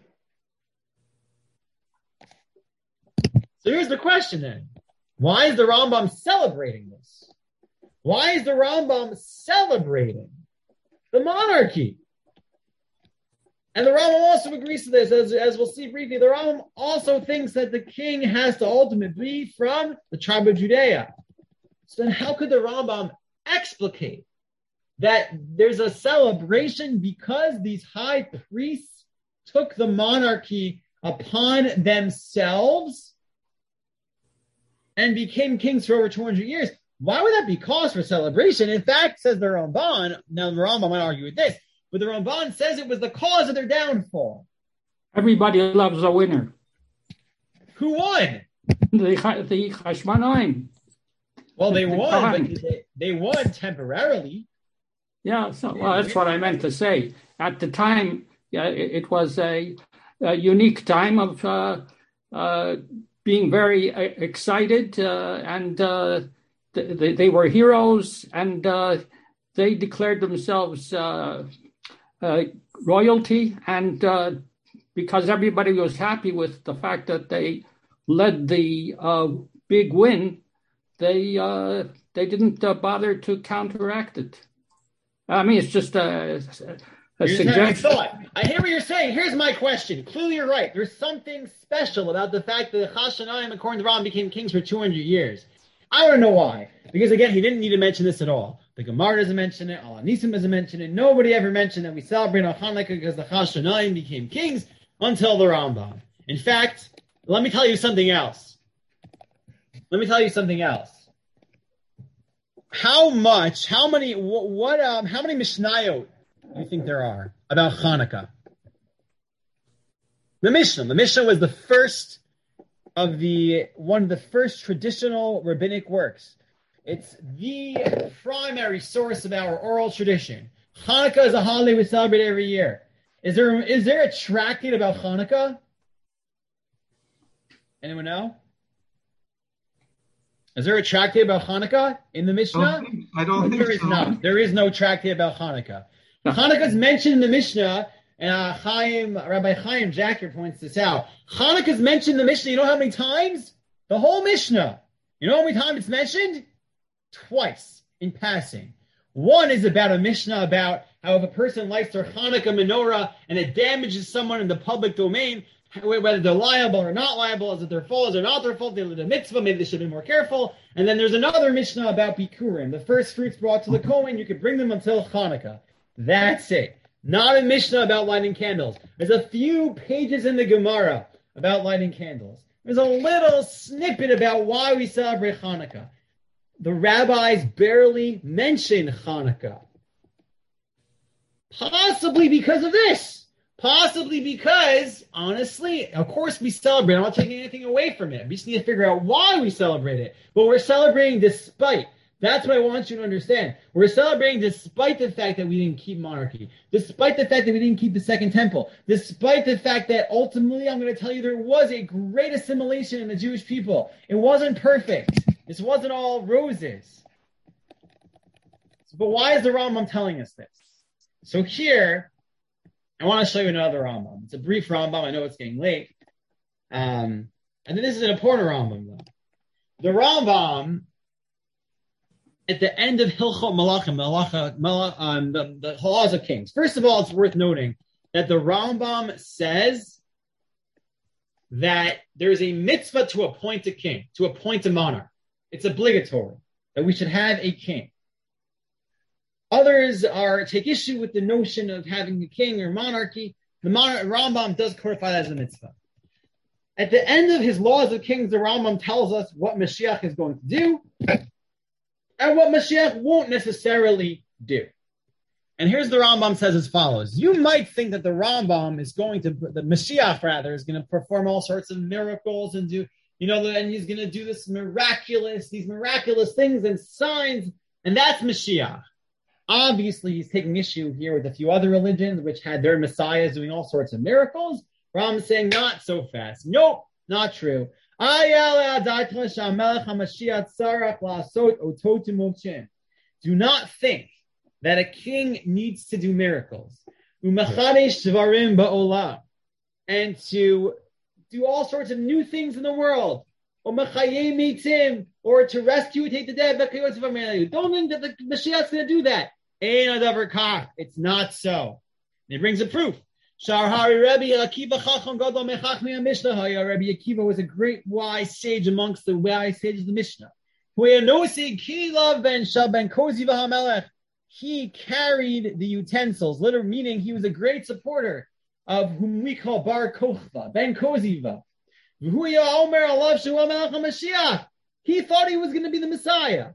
So here's the question then. Why is the Rambam celebrating this? Why is the Rambam celebrating the monarchy? And the Rambam also agrees to this, as, as we'll see briefly. The Rambam also thinks that the king has to ultimately be from the tribe of Judea. So then how could the Rambam explicate that there's a celebration because these high priests took the monarchy upon themselves and became kings for over two hundred years? Why would that be cause for celebration? In fact, says the Ramban, now the Rambam might argue with this, but the Ramban says it was the cause of their downfall. Everybody loves a winner. Who won? The, the Chashmonaim. Well, they won, but they, they won temporarily. Yeah, so well, that's what I meant to say. At the time, yeah, it, it was a, a unique time of uh, uh, being very uh, excited, uh, and uh, th- th- they were heroes, and uh, they declared themselves uh, uh, royalty, and uh, because everybody was happy with the fact that they led the uh, big win, they uh, they didn't uh, bother to counteract it. I mean, it's just a, a suggestion. I hear what you're saying. Here's my question. Clearly, you're right. There's something special about the fact that the Chashmonaim, according to Ram, became kings for two hundred years. I want to know why. Because, again, he didn't need to mention this at all. The Gemara doesn't mention it. Al Nisim doesn't mention it. Nobody ever mentioned that we celebrate on Hanukkah because the Chashmonaim became kings until the Rambam. In fact, let me tell you something else. Let me tell you something else. How much, how many, what, what um, how many Mishnayot do you think there are about Hanukkah? The Mishnah. The Mishnah was the first of the, one of the first traditional rabbinic works. It's the primary source of our oral tradition. Hanukkah is a holiday we celebrate every year. Is there, is there a tractate about Hanukkah? Anyone know? Is there a tractate about Hanukkah in the Mishnah? I don't think, I don't there think is so. not. There is no tractate about Hanukkah. Now, Hanukkah is mentioned in the Mishnah, and uh, Chaim, Rabbi Chaim Jacker points this out. Hanukkah is mentioned in the Mishnah. You know how many times? The whole Mishnah. You know how many times it's mentioned? Twice in passing. One is about a Mishnah about how if a person lights their Hanukkah menorah and it damages someone in the public domain, whether they're liable or not liable, is it their fault, is it not their fault, they did a mitzvah, maybe they should be more careful. And then there's another Mishnah about Bikurim. The first fruits brought to the Kohen, you could bring them until Hanukkah. That's it. Not a Mishnah about lighting candles. There's a few pages in the Gemara about lighting candles. There's a little snippet about why we celebrate Hanukkah. The rabbis barely mention Hanukkah. Possibly because of this. Possibly because, honestly, of course we celebrate. I'm not taking anything away from it. We just need to figure out why we celebrate it. But we're celebrating despite. That's what I want you to understand. We're celebrating despite the fact that we didn't keep monarchy. Despite the fact that we didn't keep the Second Temple. Despite the fact that ultimately, I'm going to tell you, there was a great assimilation in the Jewish people. It wasn't perfect. This wasn't all roses. But why is the Rambam telling us this? So here, I want to show you another Rambam. It's a brief Rambam. I know it's getting late. Um, and then this is an important Rambam, though. The Rambam, at the end of Hilchot Malachim, Malacha, Malach, um, the, the Laws of Kings. First of all, it's worth noting that the Rambam says that there's a mitzvah to appoint a king, to appoint a monarch. It's obligatory that we should have a king. Others are take issue with the notion of having a king or monarchy. The monarch, Rambam does codify that as a mitzvah. At the end of his Laws of Kings, the Rambam tells us what Mashiach is going to do and what Mashiach won't necessarily do. And here's the Rambam says as follows. You might think that the Rambam is going to, the Mashiach rather, is going to perform all sorts of miracles and do, you know, and he's going to do this miraculous, these miraculous things and signs, and that's Mashiach. Obviously, he's taking issue here with a few other religions which had their messiahs doing all sorts of miracles. Rambam is saying, not so fast. Nope, not true. Do not think that a king needs to do miracles. And to do all sorts of new things in the world. Or to rescue, take the dead. Don't think that the Mashiach is going to do that. It's not so. And he brings a proof. Rabbi Akiva was a great wise sage amongst the wise sages of the Mishnah. He carried the utensils, literally meaning he was a great supporter of whom we call Bar Kochva, Ben Koziva. He thought he was going to be the Messiah.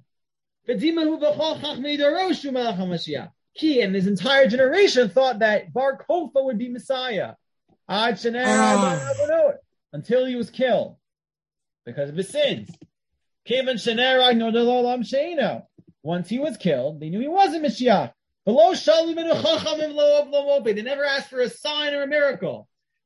He and his entire generation thought that Bar Kochva would be Messiah. Oh. Until he was killed because of his sins. Once he was killed, they knew he wasn't Mashiach. They never asked for a sign or a miracle.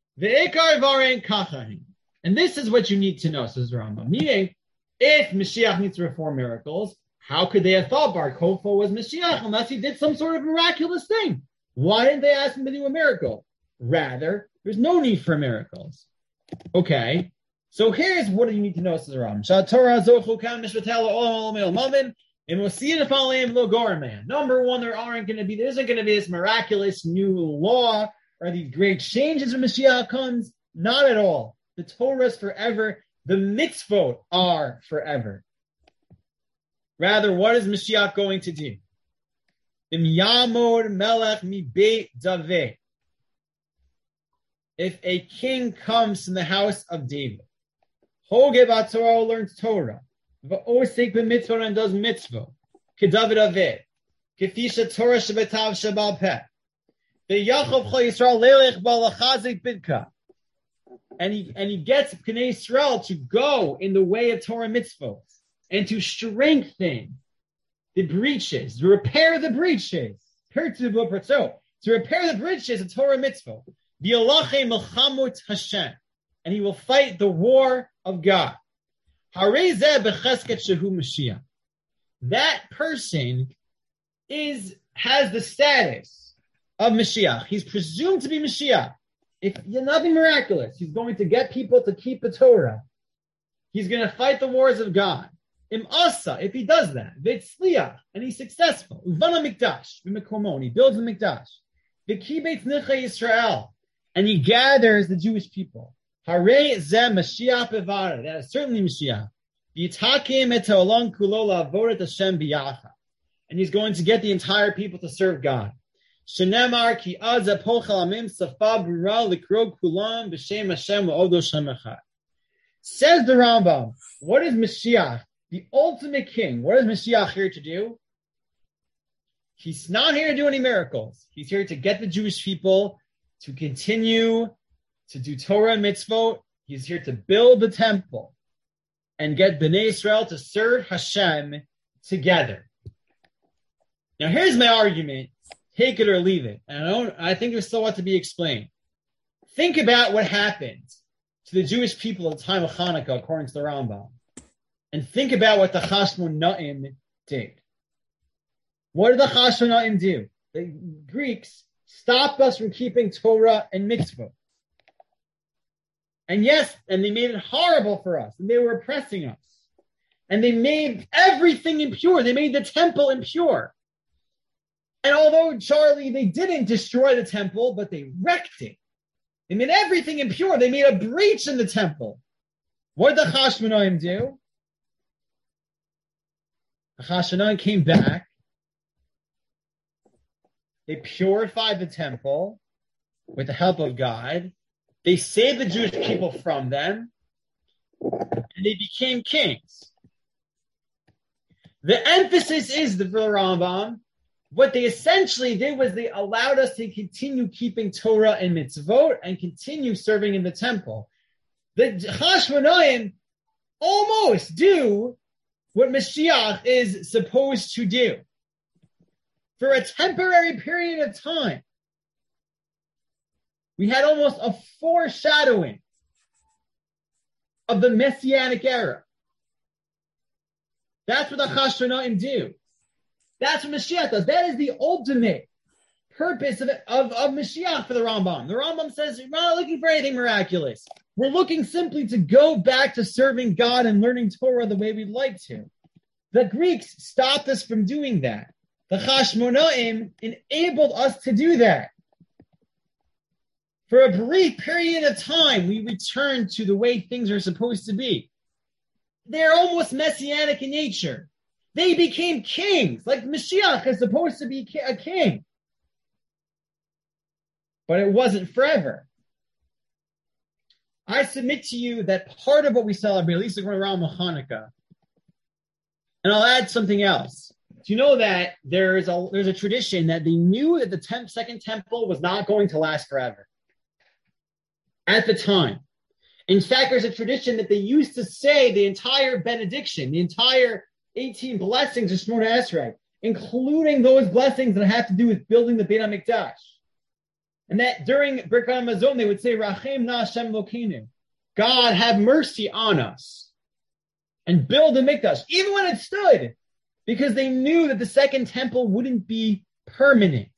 And this is what you need to know, says Rambam. Meaning, if Mashiach needs to perform miracles, how could they have thought Bar Kochva was Mashiach unless he did some sort of miraculous thing? Why didn't they ask him to do a miracle? Rather, there's no need for miracles. Okay, so here's what you need to know, says Rambam. Number one, there aren't going to be, there isn't going to be this miraculous new law or these great changes when Mashiach comes. Not at all. The Torah is forever. The mitzvot are forever. Rather, what is Mashiach going to do? Im Yamod Melech mi Beit David. If a king comes from the house of David, Hoge Torah learns Torah, V'osek b'mitzvot and does mitzvot, Kedavid Aved, Kefisha Torah shebetav shabal peh, V'yachov Chol Yisrael lelech b'alachazik bidka. And he and he gets Bnei Yisrael to go in the way of Torah mitzvot and to strengthen the breaches, to repair the breaches, to repair the breaches of Torah mitzvot. And he will fight the war of God. That person is has the status of Mashiach. He's presumed to be Mashiach. If nothing miraculous, he's going to get people to keep the Torah. He's going to fight the wars of God. Im asa, if he does that, v'etzliach, and he's successful. Uvana mikdash, v'mekomon, he builds the mikdash. V'kibetz nichei Yisrael, and he gathers the Jewish people. Harei zeh Mashiach bevara. That is certainly Mashiach. Yitakim et ha'olam kulo la'avodat Hashem biyachad. And he's going to get the entire people to serve God. Shenemar ki az ha'pol chalamim safa brura likro kulam b'shem Hashem v'odo Shem echad. Says the Rambam, what is Mashiach, the ultimate king? What is Mashiach here to do? He's not here to do any miracles. He's here to get the Jewish people to continue to do Torah and mitzvot. He's here to build the temple and get Bnei Israel to serve Hashem together. Now, here's my argument. Take it or leave it. And I, don't, I think there's still a lot to be explained. Think about what happened to the Jewish people at the time of Hanukkah, according to the Rambam. And think about what the Chashmonaim did. What did the Chashmonaim do? The Greeks stopped us from keeping Torah and mitzvah. And yes, and they made it horrible for us. And they were oppressing us. And they made everything impure. They made the temple impure. And although, Charlie, they didn't destroy the temple, but they wrecked it. They made everything impure. They made a breach in the temple. What did the Chashmonaim do? The Chashmonaim came back. They purified the temple with the help of God. They saved the Jewish people from them. And they became kings. The emphasis is, for the Rambam, what they essentially did was they allowed us to continue keeping Torah and mitzvot and continue serving in the temple. The Chashmonaim almost do what Mashiach is supposed to do. For a temporary period of time, we had almost a foreshadowing of the Messianic era. That's what the Chashmonaim do. That's what Mashiach does. That is the ultimate purpose of, of, of Mashiach for the Rambam. The Rambam says, we're not looking for anything miraculous. We're looking simply to go back to serving God and learning Torah the way we'd like to. The Greeks stopped us from doing that. The Chashmonaim enabled us to do that. For a brief period of time, we returned to the way things are supposed to be. They're almost messianic in nature. They became kings, like Mashiach is supposed to be a king. But it wasn't forever. I submit to you that part of what we celebrate, at least around Hanukkah, and I'll add something else. Do you know that there is a there's a tradition that they knew that the temp, second temple was not going to last forever at the time. In fact, there's a tradition that they used to say the entire benediction, the entire eighteen blessings of Shemona Esrei, including those blessings that have to do with building the Beit HaMikdash. And that during Birkat Hamazon, they would say, Rachem na Hashem Elokeinu, God have mercy on us, and build the Mikdash, even when it stood, because they knew that the second temple wouldn't be permanent.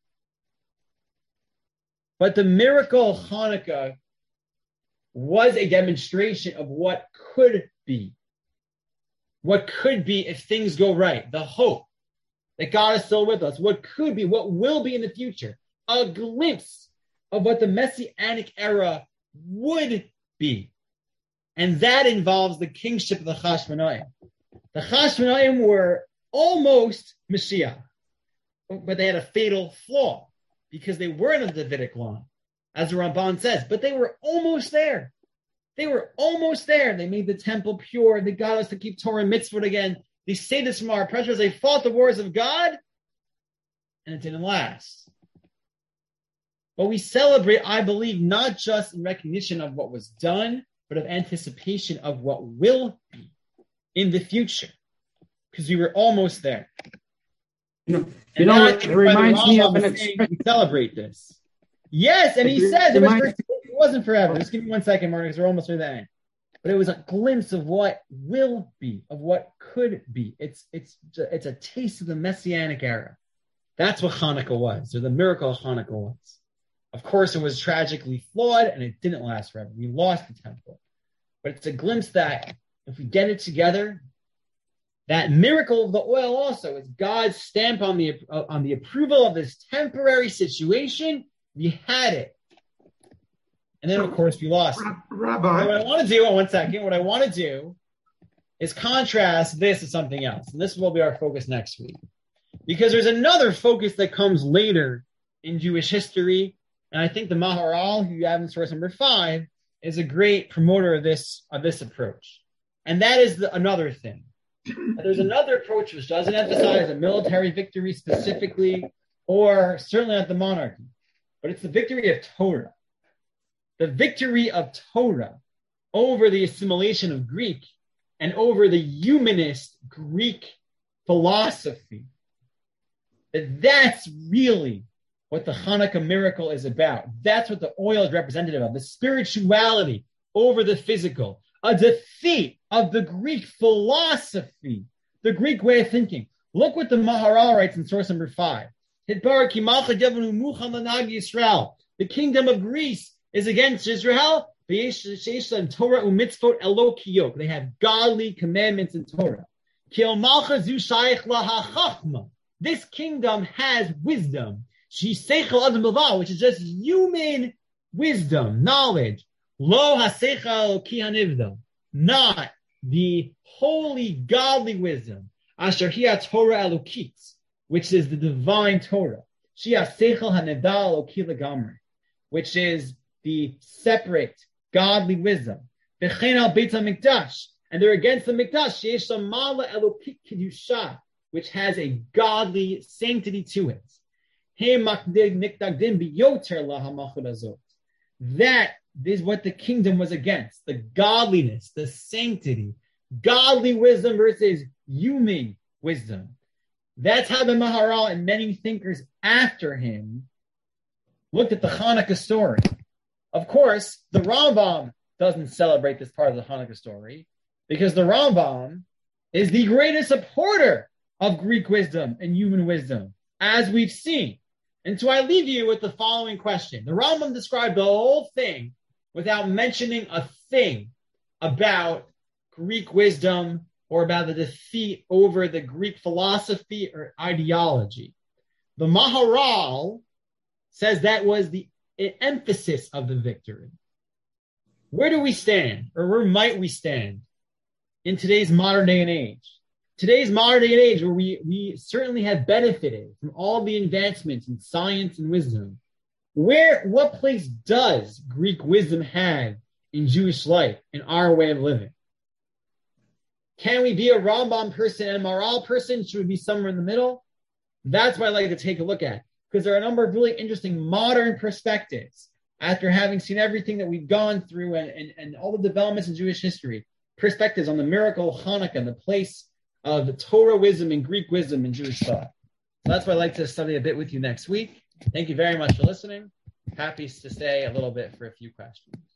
But the miracle of Hanukkah was a demonstration of what could be. What could be if things go right. The hope that God is still with us. What could be, what will be in the future. A glimpse of what the Messianic era would be. And that involves the kingship of the Chashmonaim. The Chashmonaim were almost Mashiach, but they had a fatal flaw because they weren't of the Davidic line, as the Ramban says, but they were almost there. They were almost there. They made the temple pure. They got us to keep Torah and mitzvot again. They say this from our pressures. They fought the wars of God, and it didn't last. But we celebrate, I believe, not just in recognition of what was done, but of anticipation of what will be in the future. Because we were almost there. You know, you know it reminds me of an experience. We celebrate this. Yes, and he says it, was for, it wasn't forever. Just give me one second, Mark, because we're almost through the end. But it was a glimpse of what will be, of what could be. It's it's it's a taste of the Messianic era. That's what Hanukkah was, or the miracle of Hanukkah was. Of course, it was tragically flawed, and it didn't last forever. We lost the temple. But it's a glimpse that if we get it together, that miracle of the oil also is God's stamp on the uh, on the approval of this temporary situation. We had it. And then, so, of course, we lost. Rabbi. What I want to do, oh, one second, what I want to do is contrast this to something else. And this will be our focus next week. Because there's another focus that comes later in Jewish history. And I think the Maharal, who you have in source number five, is a great promoter of this, of this approach. And that is the, another thing. There's another approach which doesn't emphasize a military victory specifically, or certainly not the monarchy, but it's the victory of Torah. The victory of Torah over the assimilation of Greek and over the humanist Greek philosophy. That that's really what the Hanukkah miracle is about. That's what the oil is representative of, the spirituality over the physical, a defeat of the Greek philosophy, the Greek way of thinking. Look what the Maharal writes in source number five. The kingdom of Greece is against Israel. They have godly commandments in Torah. This kingdom has wisdom, which is just human wisdom, knowledge. Not the holy, godly wisdom. Asher hiya Torah elokit, which is the divine Torah. Shia seichel hanedal eloki legamri, which is the separate, godly wisdom. V'chein al beit hamikdash, and they're against the mikdash. Sheyesh samala elokit kedusha, which has a godly sanctity to it. That is what the kingdom was against, the godliness, the sanctity, godly wisdom versus human wisdom. That's how the Maharal and many thinkers after him looked at the Hanukkah story. Of course, the Rambam doesn't celebrate this part of the Hanukkah story because the Rambam is the greatest supporter of Greek wisdom and human wisdom, as we've seen. And so I leave you with the following question. The Rambam described the whole thing without mentioning a thing about Greek wisdom or about the defeat over the Greek philosophy or ideology. The Maharal says that was the emphasis of the victory. Where do we stand, or where might we stand in today's modern day and age? Today's modern day and age, where we, we certainly have benefited from all the advancements in science and wisdom. Where, what place does Greek wisdom have in Jewish life, in our way of living? Can we be a Rambam person and a Maharal person? Should we be somewhere in the middle? That's what I'd like to take a look at, because there are a number of really interesting modern perspectives after having seen everything that we've gone through and, and, and all the developments in Jewish history, perspectives on the miracle of Hanukkah and the place of Torah wisdom and Greek wisdom in Jewish thought. So that's what I'd like to study a bit with you next week. Thank you very much for listening. Happy to stay a little bit for a few questions.